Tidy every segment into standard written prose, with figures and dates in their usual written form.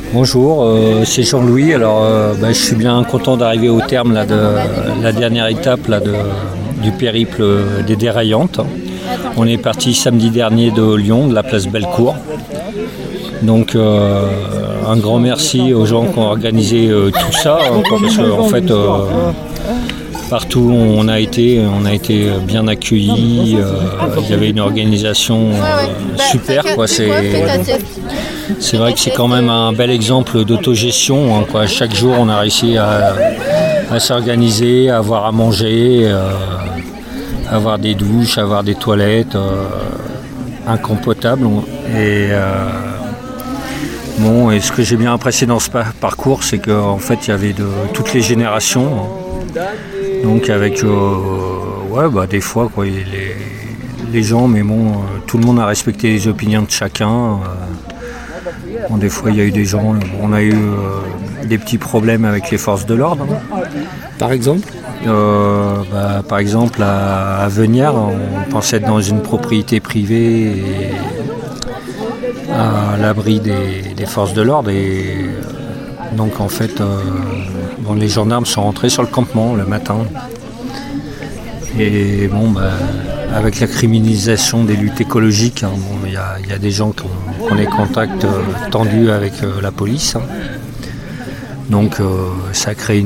Bonjour, c'est Jean-Louis. Alors, je suis bien content d'arriver au terme là, de la dernière étape là, du périple des déraillantes. On est parti samedi dernier de Lyon, de la place Bellecour. Donc, un grand merci aux gens qui ont organisé tout ça, parce qu'en fait, partout où on a été bien accueillis. Il y avait une organisation super, quoi. C'est vrai que c'est quand même un bel exemple d'autogestion, hein, quoi. Chaque jour, on a réussi à s'organiser, à avoir à manger, avoir des douches, avoir des toilettes, un camp potable. Et ce que j'ai bien apprécié dans ce parcours, c'est qu'en fait, il y avait de toutes les générations. Donc avec des fois quoi, les gens, mais bon, tout le monde a respecté les opinions de chacun. Des fois il y a eu des gens, on a eu des petits problèmes avec les forces de l'ordre. Par exemple Par exemple à Venières, on pensait être dans une propriété privée et à l'abri des forces de l'ordre et donc en fait les gendarmes sont rentrés sur le campement le matin. Et avec la criminalisation des luttes écologiques, il y a des gens qui ont des contacts tendus avec la police. Donc ça crée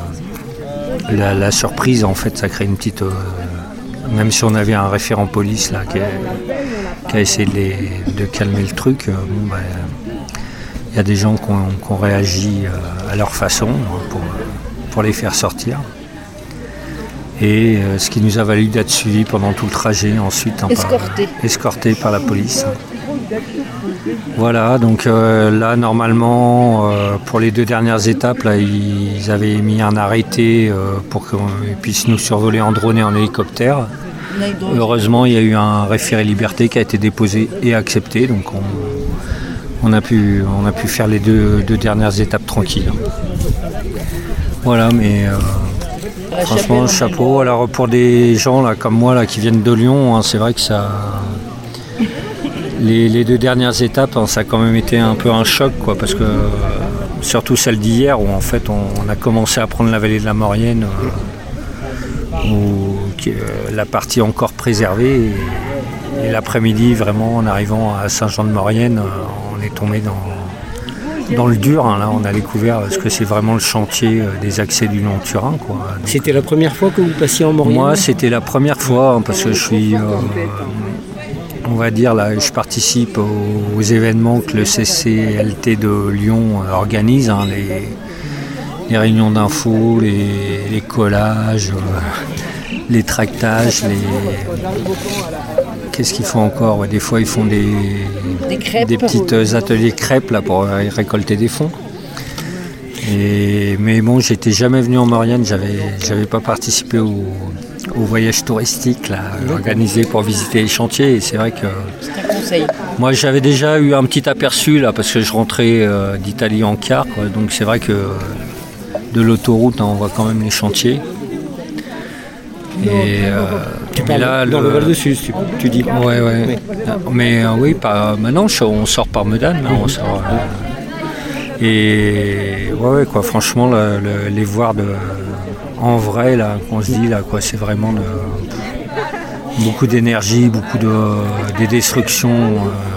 la surprise, en fait, ça crée une petite... même si on avait un référent police là, qui a essayé de calmer le truc, il y a des gens qui ont réagi à leur façon pour les faire sortir. Et ce qui nous a valu d'être suivis pendant tout le trajet, ensuite escortés par la police. Voilà, donc là normalement pour les 2 dernières étapes, là, ils avaient mis un arrêté pour qu'on puisse nous survoler en drone et en hélicoptère. Heureusement, il y a eu un référé liberté qui a été déposé et accepté, donc on a pu faire les deux dernières étapes tranquilles. Voilà, mais franchement, chapeau. Alors pour des gens là, comme moi là, qui viennent de Lyon, c'est vrai que ça, les 2 dernières étapes, ça a quand même été un peu un choc, quoi, parce que surtout celle d'hier où en fait on a commencé à prendre la vallée de la Maurienne, la partie encore préservée. Et l'après-midi, vraiment, en arrivant à Saint-Jean-de-Maurienne, on est tombé dans le dur. Hein, là, on a découvert ce que c'est vraiment le chantier des accès du Lyon-Turin, quoi. Donc, c'était la première fois que vous passiez en Maurienne ? Moi, c'était la première fois, parce que je suis, on va dire, là, je participe aux événements que le CCLT de Lyon organise, hein, les réunions d'infos, les collages, les tractages, qu'est-ce qu'ils font encore ? Des fois, ils font des petits ateliers crêpes là, pour récolter des fonds. Mais bon, j'étais jamais venu en Maurienne, j'avais pas participé au voyage touristique là, organisé pour visiter les chantiers. Et c'est vrai que moi, j'avais déjà eu un petit aperçu là, parce que je rentrais d'Italie en car, quoi. Donc c'est vrai que de l'autoroute, on voit quand même les chantiers. Et tu parles là, dans le Val-de-Sud, tu dis. Ouais. Mais oui, maintenant on sort par Medane, là, on sort. Et quoi, franchement, les voir en vrai, là, qu'on se dit là, quoi, c'est vraiment beaucoup d'énergie, beaucoup de destruction,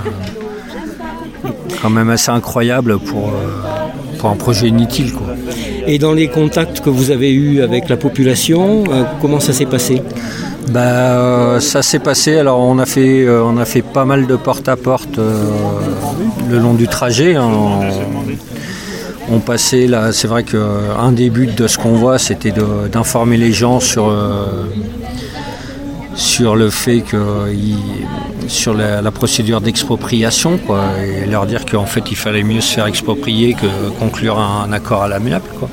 quand même assez incroyable pour un projet inutile, quoi. Et dans les contacts que vous avez eus avec la population, comment ça s'est passé ? Ça s'est passé, alors on a fait pas mal de porte-à-porte le long du trajet. Hein. On passait là, c'est vrai qu'un des buts de ce qu'on voit, c'était d'informer les gens sur le fait sur la procédure d'expropriation, quoi, et leur dire qu'en fait il fallait mieux se faire exproprier que conclure un accord à l'amiable, quoi.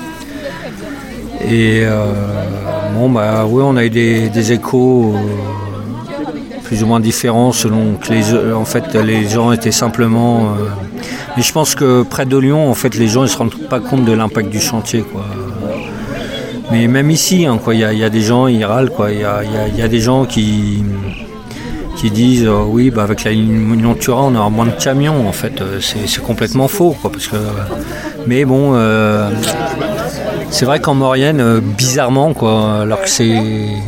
Et on a eu des échos plus ou moins différents selon que les gens étaient simplement. Mais je pense que près de Lyon, en fait, les gens ne se rendent pas compte de l'impact du chantier, quoi. Mais même ici, hein, quoi, il y a des gens, ils râlent, quoi. Il y a des gens qui qui disent oui, bah, avec la ligne Lyon-Turin, on aura moins de camions. En fait, c'est complètement faux, quoi, parce que, mais bon, c'est vrai qu'en Maurienne, bizarrement, quoi, alors que c'est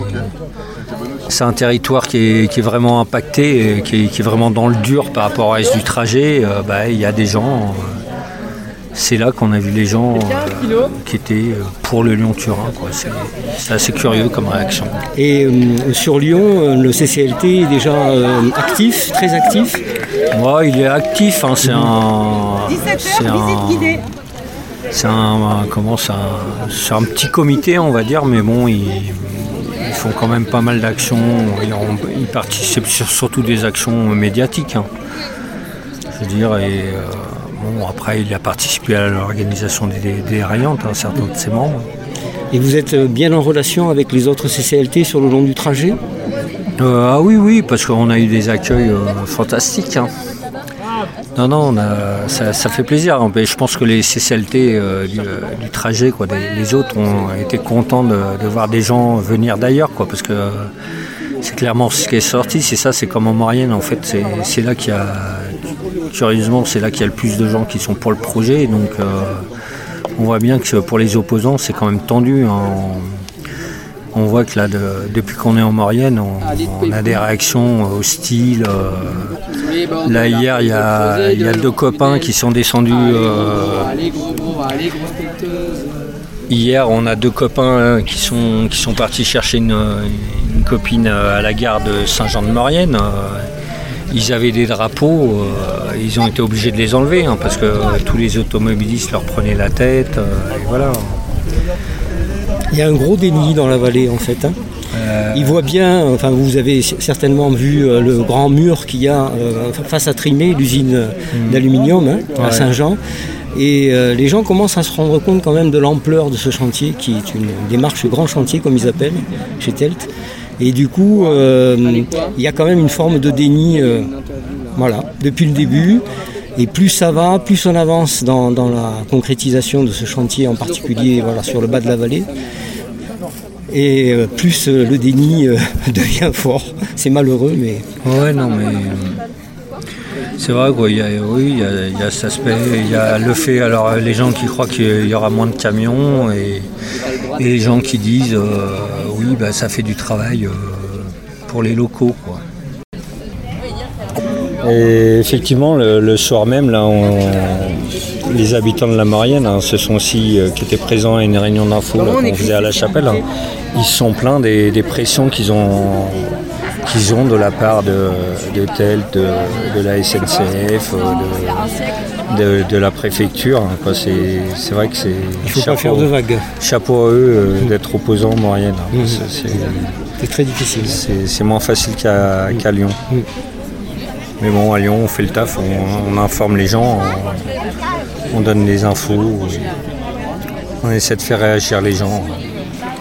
un territoire qui est vraiment impacté, qui est vraiment dans le dur par rapport au reste du trajet, bah, il y a des gens. C'est là qu'on a vu les gens qui étaient pour le Lyon-Turin, quoi. C'est assez curieux comme réaction. Et sur Lyon, le CCLT est déjà actif, très actif. Ouais, il est actif. Hein, c'est un petit comité, on va dire, mais bon, ils font quand même pas mal d'actions. Ils participent surtout des actions médiatiques, hein, je veux dire. Et bon, après, il a participé à l'organisation des rayantes, hein, certains de ses membres. Et vous êtes bien en relation avec les autres CCLT sur le long du trajet ? Ah oui, parce qu'on a eu des accueils fantastiques. Hein. Non, ça fait plaisir. Je pense que les CCLT du trajet, quoi, les autres ont été contents de voir des gens venir d'ailleurs, quoi, parce que c'est clairement ce qui est sorti. C'est comme en Maurienne, en fait, c'est là qu'il y a, curieusement, c'est là qu'il y a le plus de gens qui sont pour le projet. Donc, on voit bien que pour les opposants, c'est quand même tendu. Hein. On voit que là, depuis qu'on est en Maurienne, on a des réactions hostiles. Là, hier, il y a 2 copains qui sont descendus. Hier, on a 2 copains qui sont partis chercher une copine à la gare de Saint-Jean-de-Maurienne. Ils avaient des drapeaux, ils ont été obligés de les enlever, hein, parce que tous les automobilistes leur prenaient la tête. Et voilà. Il y a un gros déni dans la vallée, en fait. Hein. Ils voient bien, enfin vous avez certainement vu le grand mur qu'il y a face à Trimé, l'usine d'aluminium, hein, à Saint-Jean. Et les gens commencent à se rendre compte quand même de l'ampleur de ce chantier, qui est une démarche grand chantier, comme ils appellent, chez Telt. Et du coup, il y a quand même une forme de déni, voilà, depuis le début. Et plus ça va, plus on avance dans la concrétisation de ce chantier, en particulier voilà, sur le bas de la vallée. Et plus le déni devient fort. C'est malheureux, mais... Ouais, non, mais... c'est vrai, quoi. Il y a cet aspect. Il y a le fait, alors, les gens qui croient qu'il y aura moins de camions et les gens qui disent oui, bah, ça fait du travail pour les locaux, quoi. Et effectivement, le soir même, là, les habitants de la Maurienne, hein, ce sont aussi qui étaient présents à une réunion d'info qu'on faisait à la Chapelle. Hein, ils se sont plaints des pressions qu'ils ont de la part de Telt, de la SNCF, de la préfecture. Hein, quoi. C'est vrai que c'est... Il ne faut pas faire de vagues. Chapeau à eux d'être opposants en Maurienne. Hein, c'est très difficile. C'est moins facile qu'à Lyon. Mais bon, à Lyon, on fait le taf, on informe les gens, on donne les infos, on essaie de faire réagir les gens.